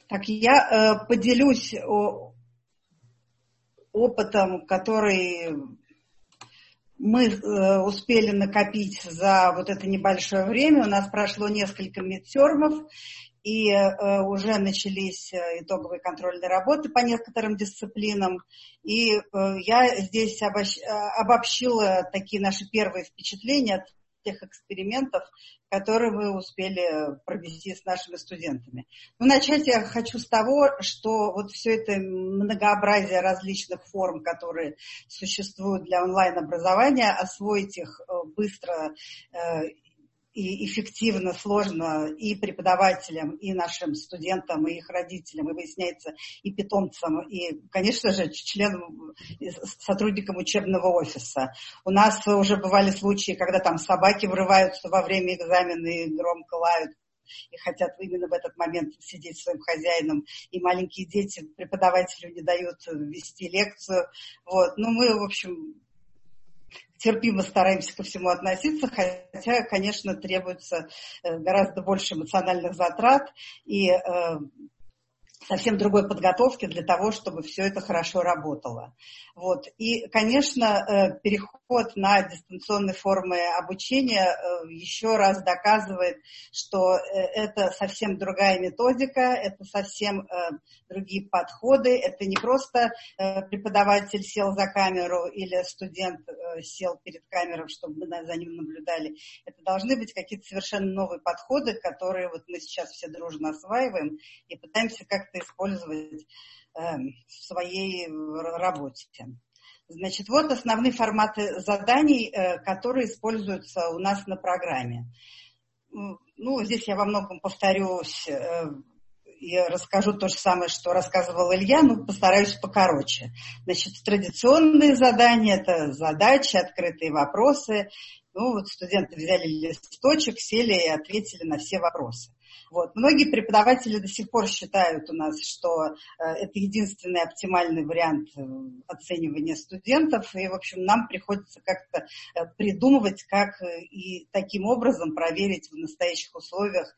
Так, я поделюсь опытом, который мы успели накопить за вот это небольшое время. У нас прошло несколько мидтермов, и уже начались итоговые контрольные работы по некоторым дисциплинам. И я здесь обобщила такие наши первые впечатления от тех экспериментов, которые мы успели провести с нашими студентами. Но начать я хочу с того, что вот все это многообразие различных форм, которые существуют для онлайн-образования, освоить их быстро и эффективно, сложно и преподавателям, и нашим студентам, и их родителям, и выясняется и питомцам, и, конечно же, членам, сотрудникам учебного офиса. У нас уже бывали случаи, когда там собаки врываются во время экзамена и громко лают, и хотят именно в этот момент сидеть с своим хозяином, и маленькие дети преподавателю не дают вести лекцию. Вот. Ну, мы, в общем, терпимо стараемся ко всему относиться, хотя, конечно, требуется гораздо больше эмоциональных затрат и совсем другой подготовки для того, чтобы все это хорошо работало. Вот. И, конечно, переход на дистанционные формы обучения еще раз доказывает, что это совсем другая методика, это совсем другие подходы. Это не просто преподаватель сел за камеру или студент сел перед камерой, чтобы мы за ним наблюдали. Это должны быть какие-то совершенно новые подходы, которые вот мы сейчас все дружно осваиваем и пытаемся как-то использовать в своей работе. Значит, вот основные форматы заданий, которые используются у нас на программе. Ну, здесь я во многом повторюсь и расскажу то же самое, что рассказывал Илья, но постараюсь покороче. Значит, традиционные задания – это задачи, открытые вопросы. Ну, вот студенты взяли листочек, сели и ответили на все вопросы. Вот. Многие преподаватели до сих пор считают у нас, что это единственный оптимальный вариант оценивания студентов, и, в общем, нам приходится как-то придумывать, как и таким образом проверить в настоящих условиях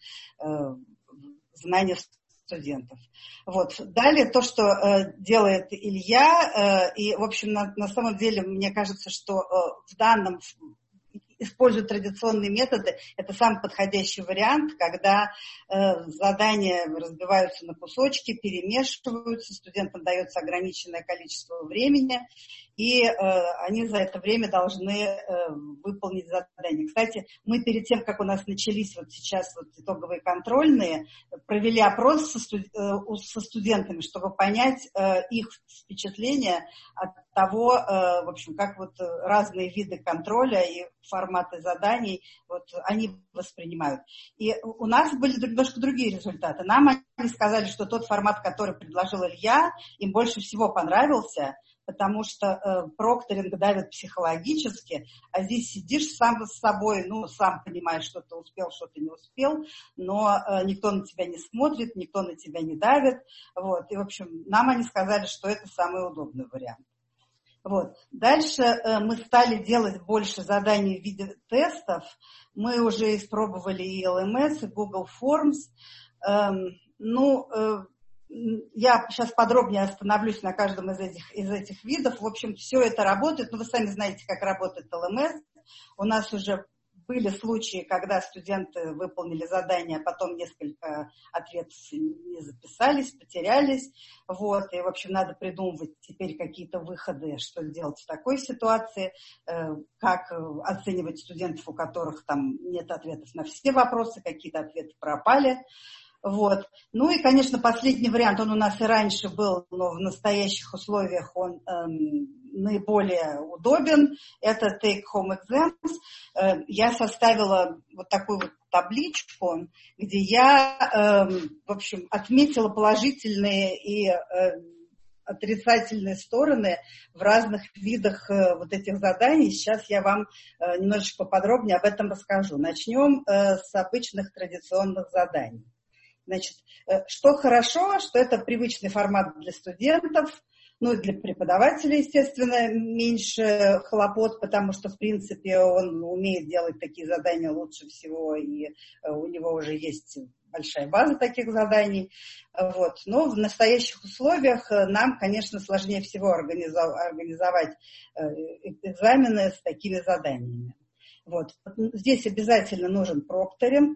знания студентов. Вот. Далее то, что делает Илья, и, в общем, на самом деле, мне кажется, что в данном используют традиционные методы, это самый подходящий вариант, когда задания разбиваются на кусочки, перемешиваются, студентам дается ограниченное количество времени, и они за это время должны выполнить задание. Кстати, мы перед тем, как у нас начались вот сейчас вот итоговые контрольные, провели опрос со студентами, чтобы понять их впечатления от того, в общем, как вот разные виды контроля и форматы заданий вот они воспринимают. И у нас были немножко другие результаты. Нам они сказали, что тот формат, который предложил Илья, им больше всего понравился, потому что прокторинг давит психологически, а здесь сидишь сам с собой, ну, сам понимаешь, что ты успел, что ты не успел, но никто на тебя не смотрит, никто на тебя не давит. Вот. И, в общем, нам они сказали, что это самый удобный вариант. Вот. Дальше мы стали делать больше заданий в виде тестов. Мы уже испробовали и LMS, и Google Forms. Я сейчас подробнее остановлюсь на каждом из этих видов. В общем, все это работает. Но вы сами знаете, как работает LMS. У нас уже были случаи, когда студенты выполнили задание, а потом несколько ответов не записались, потерялись. Вот. И, в общем, надо придумывать теперь какие-то выходы, что делать в такой ситуации, как оценивать студентов, у которых там нет ответов на все вопросы, какие-то ответы пропали. Вот. Ну и, конечно, последний вариант, он у нас и раньше был, но в настоящих условиях он наиболее удобен. Это take-home exams. Я составила вот такую вот табличку, где я, в общем, отметила положительные и отрицательные стороны в разных видах вот этих заданий. Сейчас я вам немножечко подробнее об этом расскажу. Начнем с обычных традиционных заданий. Значит, что хорошо, что это привычный формат для студентов, Ну, для преподавателя, естественно, меньше хлопот, потому что, в принципе, он умеет делать такие задания лучше всего, и у него уже есть большая база таких заданий. Вот. Но в настоящих условиях нам, конечно, сложнее всего организовать экзамены с такими заданиями. Вот. Здесь обязательно нужен прокторинг.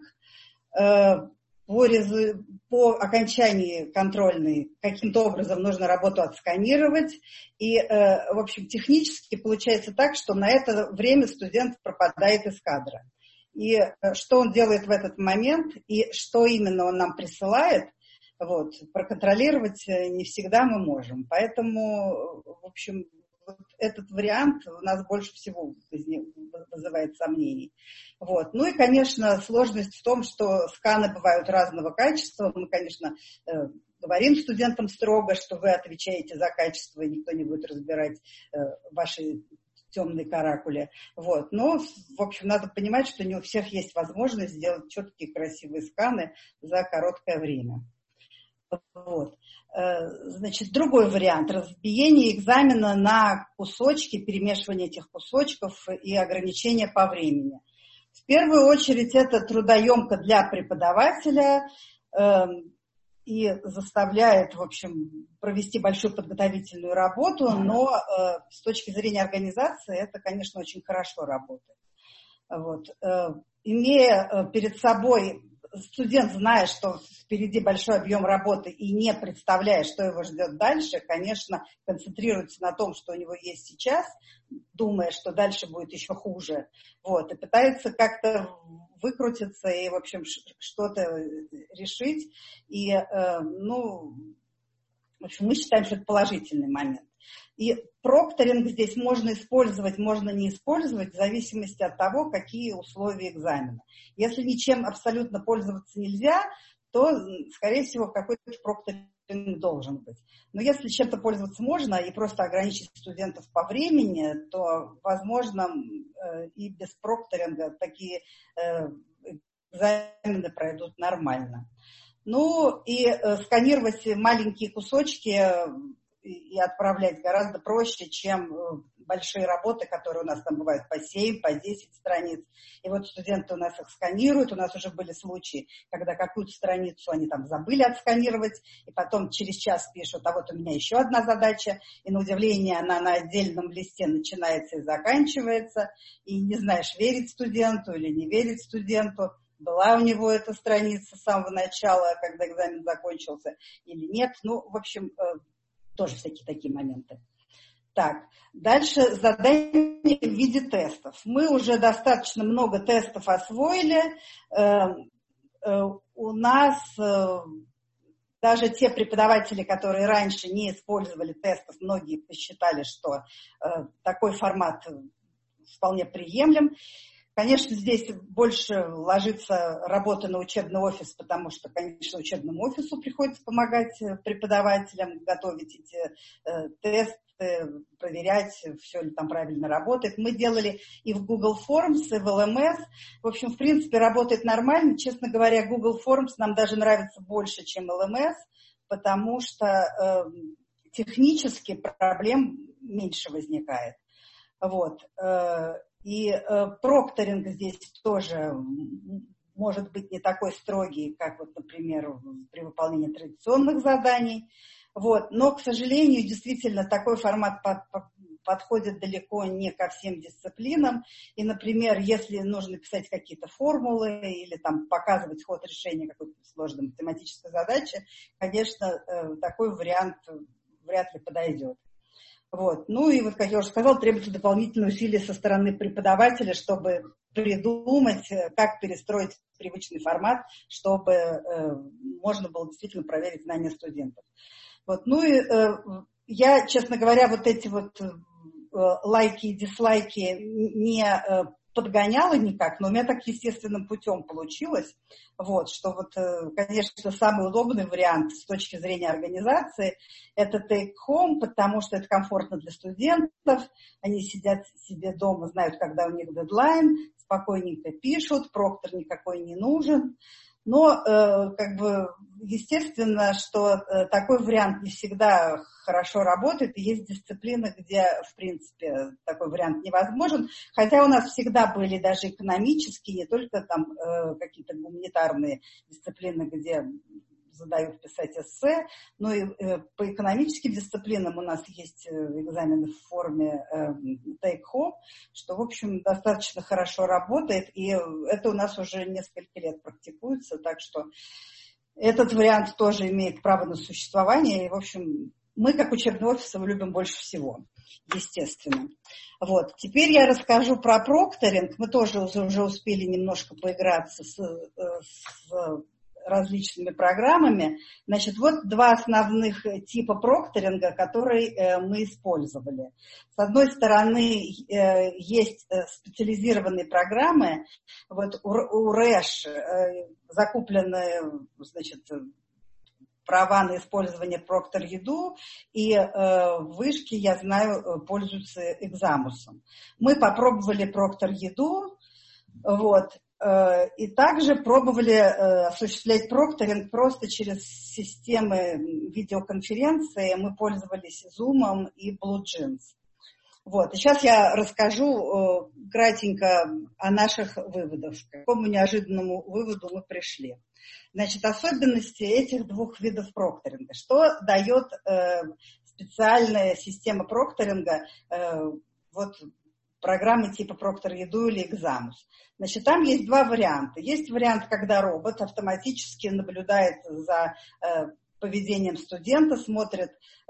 По окончании контрольной каким-то образом нужно работу отсканировать. И, в общем, технически получается так, что на это время студент пропадает из кадра. И что он делает в этот момент, и что именно он нам присылает, вот, проконтролировать не всегда мы можем. Поэтому, в общем, вот этот вариант у нас больше всего вызывает сомнений. Вот. Ну и, конечно, сложность в том, что сканы бывают разного качества. Мы, конечно, говорим студентам строго, что вы отвечаете за качество, и никто не будет разбирать ваши темные каракули. Вот. Но, в общем, надо понимать, что не у всех есть возможность сделать четкие, красивые сканы за короткое время. Вот. Значит, другой вариант – разбиение экзамена на кусочки, перемешивание этих кусочков и ограничения по времени. В первую очередь это трудоемко для преподавателя и заставляет, в общем, провести большую подготовительную работу, но с точки зрения организации это, конечно, очень хорошо работает. Вот. Имея перед собой студент, зная, что впереди большой объем работы и не представляя, что его ждет дальше, конечно, концентрируется на том, что у него есть сейчас, думая, что дальше будет еще хуже, вот, и пытается как-то выкрутиться и, в общем, что-то решить. И, ну, в общем, мы считаем, что это положительный момент. И прокторинг здесь можно использовать, можно не использовать, в зависимости от того, какие условия экзамена. Если ничем абсолютно пользоваться нельзя, то, скорее всего, какой-то прокторинг должен быть. Но если чем-то пользоваться можно и просто ограничить студентов по времени, то, возможно, и без прокторинга такие экзамены пройдут нормально. Ну и сканировать маленькие кусочки и отправлять гораздо проще, чем большие работы, которые у нас там бывают по 7, по 10 страниц. И вот студенты у нас их сканируют. У нас уже были случаи, когда какую-то страницу они там забыли отсканировать, и потом через час пишут, а вот у меня еще одна задача, и на удивление она на отдельном листе начинается и заканчивается, и не знаешь, верить студенту или не верить студенту. Была у него эта страница с самого начала, когда экзамен закончился, или нет. Ну, в общем, тоже всякие такие моменты. Так, дальше задание в виде тестов. Мы уже достаточно много тестов освоили. У нас даже те преподаватели, которые раньше не использовали тестов, многие посчитали, что такой формат вполне приемлем. Конечно, здесь больше ложится работа на учебный офис, потому что, конечно, учебному офису приходится помогать преподавателям готовить эти тесты, проверять, все ли там правильно работает. Мы делали и в Google Forms, и в LMS. В общем, в принципе, работает нормально. Честно говоря, Google Forms нам даже нравится больше, чем LMS, потому что технически проблем меньше возникает. Вот. И прокторинг здесь тоже может быть не такой строгий, как, вот, например, при выполнении традиционных заданий. Вот. Но, к сожалению, действительно, такой формат подходит далеко не ко всем дисциплинам. И, например, если нужно писать какие-то формулы или там, показывать ход решения какой-то сложной математической задачи, конечно, такой вариант вряд ли подойдет. Вот. Ну и вот, как я уже сказала, требуется дополнительные усилия со стороны преподавателя, чтобы придумать, как перестроить привычный формат, чтобы можно было действительно проверить знания студентов. Вот. Ну и я, честно говоря, вот эти вот лайки и дизлайки не подгоняла никак, но у меня так естественным путем получилось, вот, что вот, конечно, самый удобный вариант с точки зрения организации – это take home, потому что это комфортно для студентов, они сидят себе дома, знают, когда у них дедлайн, спокойненько пишут, проктор никакой не нужен, Но, как бы, естественно, что такой вариант не всегда хорошо работает, и есть дисциплины, где, в принципе, такой вариант невозможен, хотя у нас всегда были даже экономические, не только там какие-то гуманитарные дисциплины, где задают писать эссе, но и по экономическим дисциплинам у нас есть экзамены в форме take-home, что, в общем, достаточно хорошо работает, и это у нас уже несколько лет практикуется, так что этот вариант тоже имеет право на существование, и, в общем, мы, как учебный офис, его любим больше всего, естественно. Вот. Теперь я расскажу про прокторинг. Мы тоже уже успели немножко поиграться с различными программами. Значит, вот два основных типа прокторинга, которые мы использовали. С одной стороны, есть специализированные программы. Вот у РЭШ закуплены, значит, права на использование Proctor.edu, и вышки, я знаю, пользуются экзамусом. Мы попробовали Proctor.edu, вот, и также пробовали осуществлять прокторинг просто через системы видеоконференции. Мы пользовались Zoom и BlueJeans. Вот. И сейчас я расскажу кратенько о наших выводах, к какому неожиданному выводу мы пришли. Значит, особенности этих двух видов прокторинга. Что дает специальная система прокторинга, вот, программы типа Proctor.edu или Examus. Значит, там есть два варианта. Есть вариант, когда робот автоматически наблюдает за поведением студента, смотрит,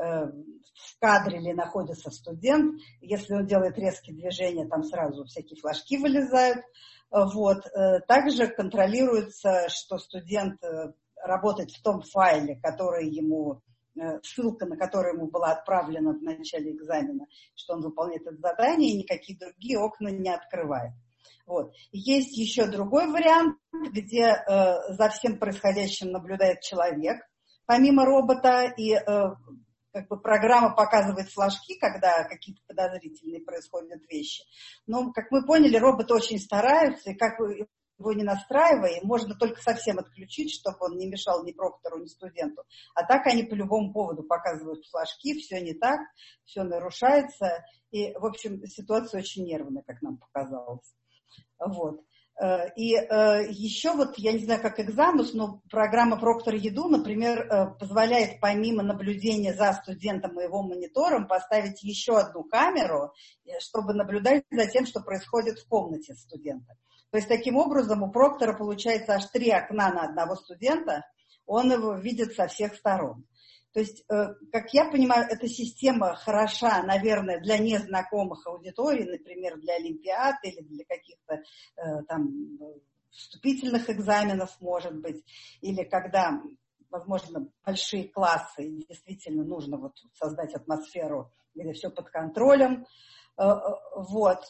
в кадре ли находится студент. Если он делает резкие движения, там сразу всякие флажки вылезают. Вот. Также контролируется, что студент работает в том файле, который ему, ссылка на которую ему была отправлена в начале экзамена, что он выполняет это задание, и никакие другие окна не открывает. Вот. Есть еще другой вариант, где за всем происходящим наблюдает человек, помимо робота, и как бы программа показывает флажки, когда какие-то подозрительные происходят вещи. Но, как мы поняли, роботы очень стараются, и как его не настраивая, можно только совсем отключить, чтобы он не мешал ни проктору, ни студенту. А так они по любому поводу показывают флажки, все не так, все нарушается. И, в общем, ситуация очень нервная, как нам показалось. Вот. И еще вот, я не знаю, как Examus, но программа Proctor.edu, например, позволяет помимо наблюдения за студентом и его монитором поставить еще одну камеру, чтобы наблюдать за тем, что происходит в комнате студента. То есть таким образом у Проктора получается аж 3 окна на одного студента, он его видит со всех сторон. То есть, как я понимаю, эта система хороша, наверное, для незнакомых аудиторий, например, для олимпиад или для каких-то там вступительных экзаменов, может быть, или когда, возможно, большие классы, и действительно нужно вот создать атмосферу, где все под контролем. Вот.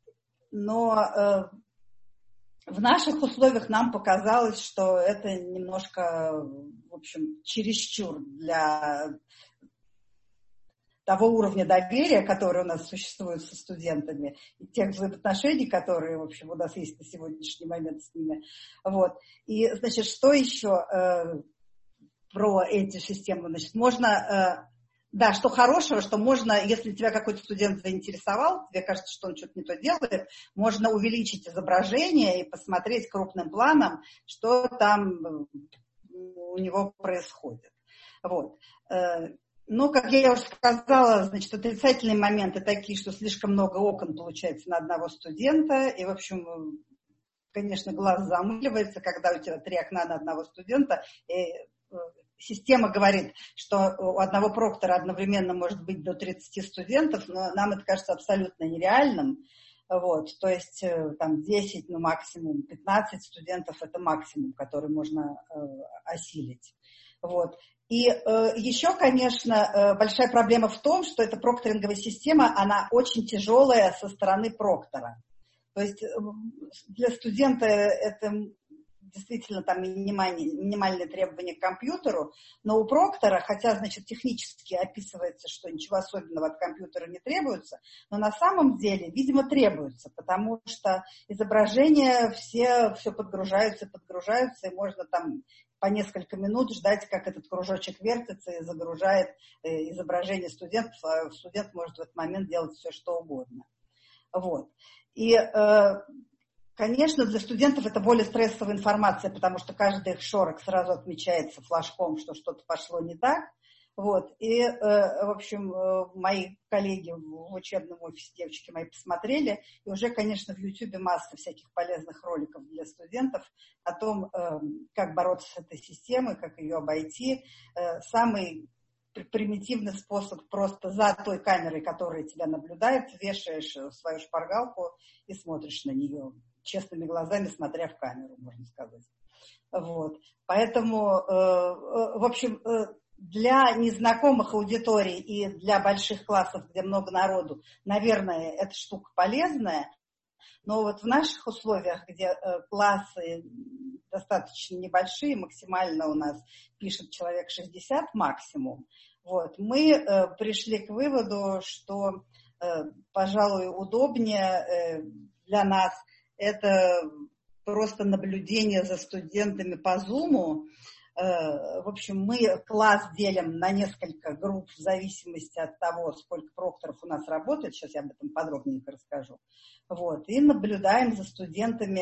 Но в наших условиях нам показалось, что это немножко, в общем, чересчур для того уровня доверия, который у нас существует со студентами, и тех взаимоотношений, которые, в общем, у нас есть на сегодняшний момент с ними. Вот. И, значит, что еще про эти системы? Значит, можно... Да, что хорошего, что можно, если тебя какой-то студент заинтересовал, тебе кажется, что он что-то не то делает, можно увеличить изображение и посмотреть крупным планом, что там у него происходит. Вот. Ну, как я уже сказала, значит, отрицательные моменты такие, что слишком много окон получается на одного студента, и, в общем, конечно, глаз замыливается, когда у тебя 3 окна на одного студента, и система говорит, что у одного проктора одновременно может быть до 30 студентов, но нам это кажется абсолютно нереальным. Вот, то есть там 10, ну максимум 15 студентов – это максимум, который можно осилить. Вот. И еще, конечно, большая проблема в том, что эта прокторинговая система, она очень тяжелая со стороны проктора. То есть для студента это действительно там минимальные требования к компьютеру, но у Проктора, хотя, значит, технически описывается, что ничего особенного от компьютера не требуется, но на самом деле, видимо, требуется, потому что изображения все подгружаются, и можно там по несколько минут ждать, как этот кружочек вертится и загружает изображение студентов, а студент может в этот момент делать все, что угодно. Вот. И, конечно, для студентов это более стрессовая информация, потому что каждый их шорох сразу отмечается флажком, что что-то пошло не так. Вот. И, в общем, мои коллеги в учебном офисе, девочки мои, посмотрели, и уже, конечно, в Ютубе масса всяких полезных роликов для студентов о том, как бороться с этой системой, как ее обойти. Самый примитивный способ: просто за той камерой, которая тебя наблюдает, вешаешь свою шпаргалку и смотришь на нее, честными глазами смотря в камеру, можно сказать. Вот. Поэтому, в общем, для незнакомых аудиторий и для больших классов, где много народу, наверное, эта штука полезная. Но вот в наших условиях, где классы достаточно небольшие, максимально у нас пишет человек 60 максимум, вот, мы пришли к выводу, что, пожалуй, удобнее для нас это просто наблюдение за студентами по Zoom. В общем, мы класс делим на несколько групп в зависимости от того, сколько прокторов у нас работает. Сейчас я об этом подробненько расскажу. Вот. И наблюдаем за студентами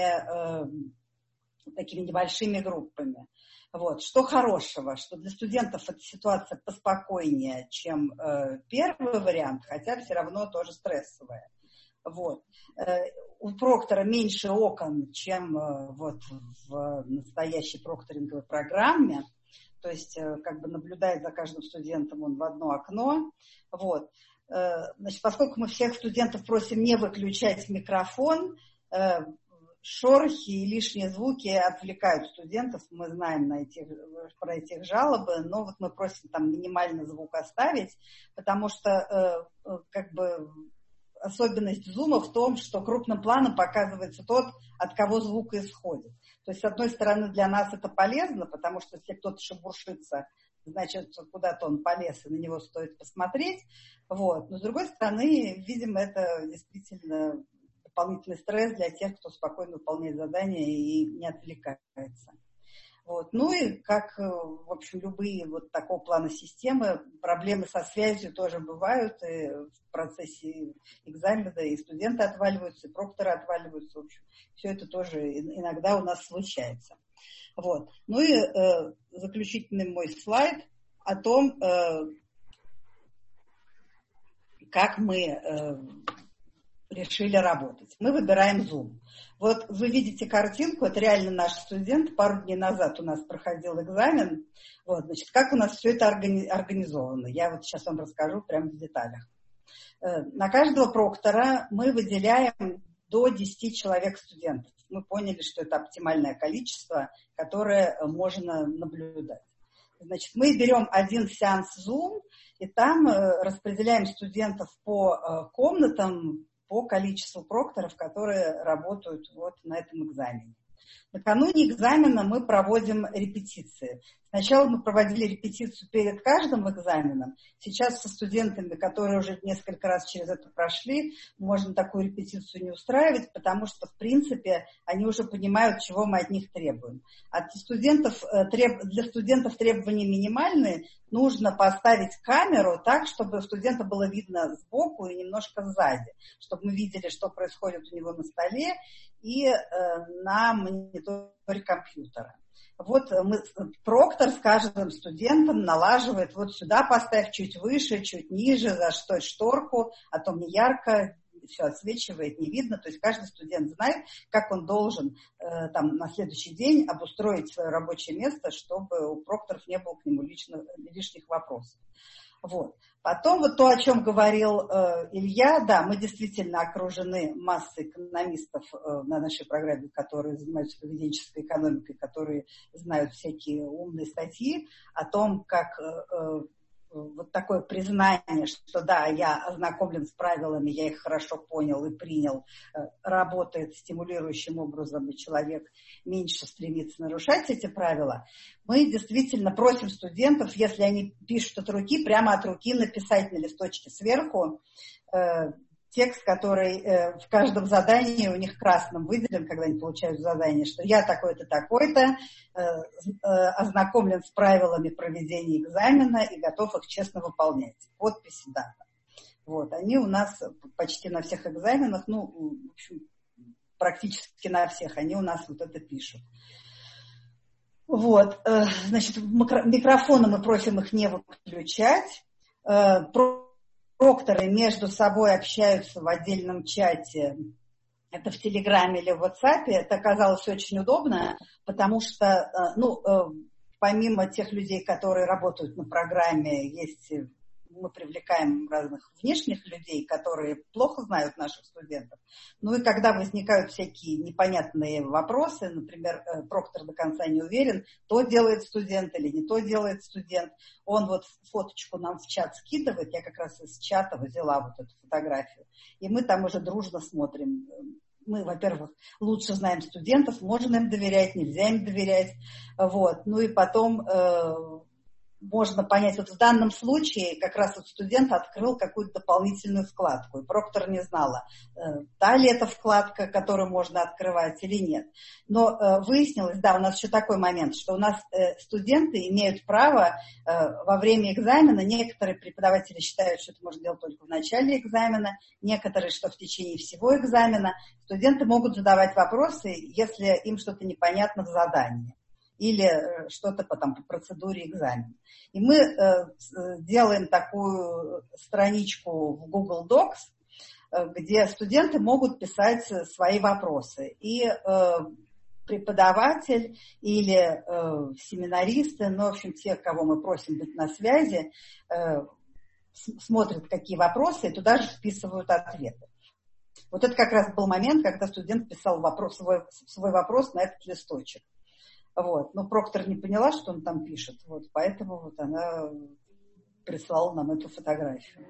такими небольшими группами. Вот. Что хорошего, что для студентов эта ситуация поспокойнее, чем первый вариант, хотя все равно тоже стрессовая. Вот. У проктора меньше окон, чем вот в настоящей прокторинговой программе. То есть как бы наблюдает за каждым студентом он в одно окно. Вот. Значит, поскольку мы всех студентов просим не выключать микрофон, шорохи и лишние звуки отвлекают студентов. Мы знаем про эти жалобы, но вот мы просим там минимальный звук оставить, потому что как бы особенность зума в том, что крупным планом показывается тот, от кого звук исходит. То есть, с одной стороны, для нас это полезно, потому что если кто-то шебуршится, значит, куда-то он полез, и на него стоит посмотреть. Вот. Но, с другой стороны, видимо, это действительно дополнительный стресс для тех, кто спокойно выполняет задания и не отвлекается. Вот. Ну и как, в общем, любые вот такого плана системы, проблемы со связью тоже бывают, и в процессе экзамена и студенты отваливаются, и прокторы отваливаются. В общем, все это тоже иногда у нас случается. Вот. Ну и заключительный мой слайд о том, как мы решили работать. Мы выбираем Zoom. Вот вы видите картинку, это реально наш студент, пару дней назад у нас проходил экзамен. Вот, значит, как у нас все это организовано. Я вот сейчас вам расскажу прямо в деталях. На каждого проктора мы выделяем до 10 человек студентов. Мы поняли, что это оптимальное количество, которое можно наблюдать. Значит, мы берем один сеанс Zoom, и там распределяем студентов по комнатам, по количеству прокторов, которые работают вот на этом экзамене. Накануне экзамена мы проводим репетиции. Сначала мы проводили репетицию перед каждым экзаменом. Сейчас со студентами, которые уже несколько раз через это прошли, можно такую репетицию не устраивать, потому что, в принципе, они уже понимают, чего мы от них требуем. Для студентов требования минимальные. Нужно поставить камеру так, чтобы студента было видно сбоку и немножко сзади, чтобы мы видели, что происходит у него на столе и на мониторе компьютера. Вот проктор с каждым студентом налаживает: вот сюда поставь, чуть выше, чуть ниже, зашторь шторку, а то мне ярко, все отсвечивает, не видно. То есть каждый студент знает, как он должен там на следующий день обустроить свое рабочее место, чтобы у прокторов не было к нему лишних вопросов. Вот. Потом вот то, о чем говорил Илья, да, мы действительно окружены массой экономистов на нашей программе, которые занимаются поведенческой экономикой, которые знают всякие умные статьи о том, как вот такое признание, что да, я ознакомлен с правилами, я их хорошо понял и принял, работает стимулирующим образом, и человек меньше стремится нарушать эти правила, мы действительно просим студентов, если они пишут от руки, прямо от руки написать на листочке сверху текст, который в каждом задании у них красным выделен, когда они получают задание, что я такой-то, такой-то, ознакомлен с правилами проведения экзамена и готов их честно выполнять. Подпись, дата. Вот, они у нас почти на всех экзаменах, ну, в общем, практически на всех, они у нас вот это пишут. Вот, значит, микрофоны мы просим их не выключать. Прокторы между собой общаются в отдельном чате, это в Телеграме или в WhatsApp. Это оказалось очень удобно, потому что, помимо тех людей, которые работают на программе, мы привлекаем разных внешних людей, которые плохо знают наших студентов. Ну и когда возникают всякие непонятные вопросы, например, проктор до конца не уверен, то делает студент или не то делает студент, он вот фоточку нам в чат скидывает, я как раз из чата взяла вот эту фотографию, и мы там уже дружно смотрим. Мы, во-первых, лучше знаем студентов, можно им доверять, нельзя им доверять, вот. Ну и потом можно понять, вот в данном случае как раз вот студент открыл какую-то дополнительную вкладку, и проктор не знала, та ли это вкладка, которую можно открывать или нет. Но выяснилось, да, у нас еще такой момент, что у нас студенты имеют право во время экзамена, некоторые преподаватели считают, что это можно делать только в начале экзамена, некоторые, что в течение всего экзамена, студенты могут задавать вопросы, если им что-то непонятно в задании или что-то по процедуре экзамена. И мы делаем такую страничку в Google Docs, где студенты могут писать свои вопросы. И преподаватель или семинаристы, ну, в общем, те, кого мы просим быть на связи, смотрят, какие вопросы, и туда же вписывают ответы. Вот это как раз был момент, когда студент писал свой вопрос на этот листочек. Вот. Но проктор не поняла, что он там пишет, вот, поэтому вот она прислала нам эту фотографию.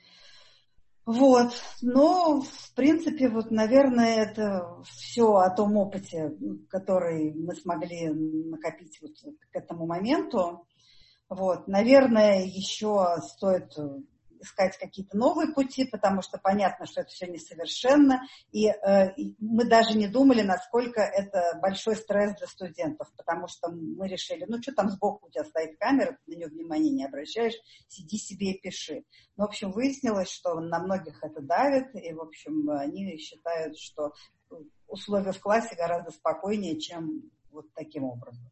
Вот. Но, в принципе, вот, наверное, это все о том опыте, который мы смогли накопить вот к этому моменту. Вот. Наверное, еще стоит искать какие-то новые пути, потому что понятно, что это все несовершенно, и мы даже не думали, насколько это большой стресс для студентов, потому что мы решили, ну, что там сбоку у тебя стоит камера, ты на нее внимания не обращаешь, сиди себе и пиши. Ну, в общем, выяснилось, что на многих это давит, и, в общем, они считают, что условия в классе гораздо спокойнее, чем вот таким образом.